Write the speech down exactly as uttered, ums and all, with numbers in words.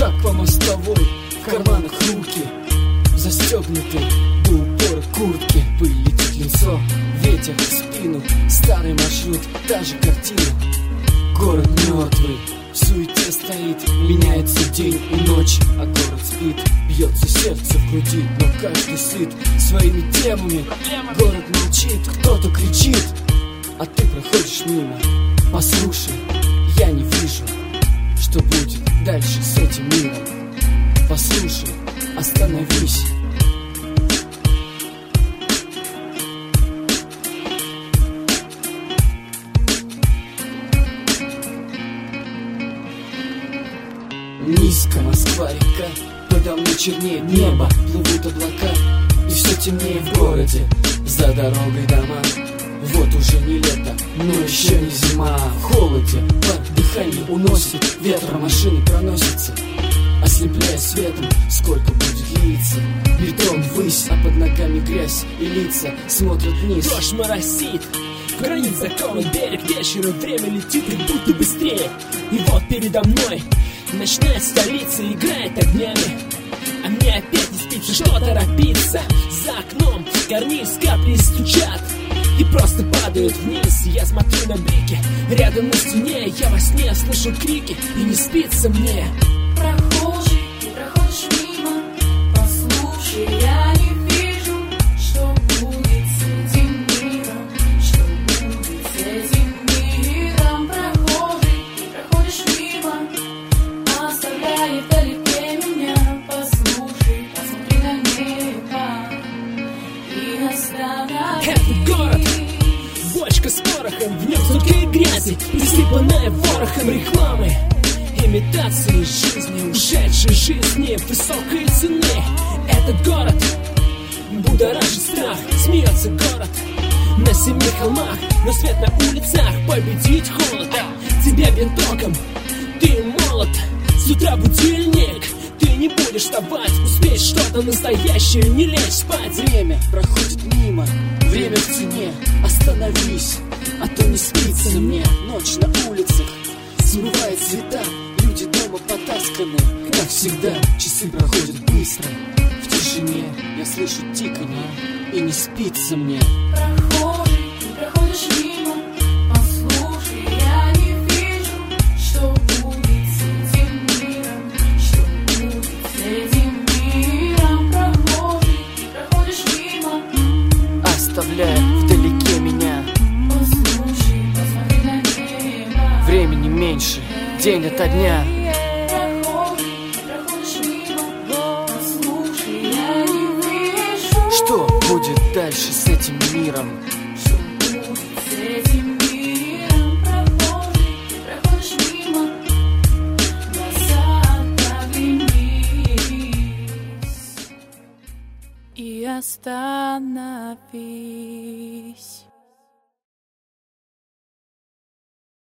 Шаг по мостовой, в карманах руки застегнуты до упора куртки. Пыль летит в лицо, ветер в спину. Старый маршрут, та же картина. Город мертвый, в суете стоит. Меняется день и ночь, а город спит. Бьется сердце в груди, но каждый сыт своими темами. Город молчит, кто-то кричит, а ты проходишь мимо. Послушай, я не вижу, что будет дальше с этим миром. Послушай, остановись. Низко Москва-река, подо мной чернеет небо. Плывут облака, и все темнее в городе. За дорогой дома, вот уже не лето, но еще не зима. В холоде пар дыхание уносит, ветром машины проносится, ослепляя светом, сколько будет длиться. Бетон ввысь, а под ногами грязь, и лица смотрят вниз. Дождь моросит, границ закованный берег. Вечером время летит как будто быстрее. И вот передо мной ночная столица играет огнями, а мне опять не спится, что торопиться. За окном карниз, капли стучат и просто падают вниз. Я смотрю на блики рядом на стене. Я во сне слышу крики, и не спится мне. Прохожий, ты проходишь мимо. Послушай, я не вижу, что будет с этим миром. Что будет с этим миром. Прохожий, ты проходишь мимо, оставляя вдалеке меня. Послушай, посмотри на небо и остановись. Этот город — бочка с порохом, в нем столько и грязи, присыпанная ворохом рекламы. Имитации жизни, ушедшей жизни, высокой цены. Этот город будоражит страх, смеется город на семи холмах, но свет на улицах победить холод. Тебя бинтоком, ты молод, с утра будильник, ты не будешь вставать, успеть что-то настоящее, не лечь спать. Время проходит мимо, время в цене. Остановись, а то не спится мне. Ночь на улицах смывает цвета, люди дома потасканы, как всегда. Часы проходят быстро, в тишине я слышу тиканье, и не спится мне. Прохожий, ты проходишь мимо. Послушай, я не вижу, что будет с этим миром. Что будет с этим миром. Прохожий, ты проходишь мимо, Оставляя вдалеке меня. послушай, посмотри на небо. Времени меньше, день ото дня. Прохожий, ты проходишь мимо. Послушай, я не вижу, Что будет дальше с этим миром? что будет с этим миром. Прохожий, ты проходишь мимо, глаза огляни и остановись.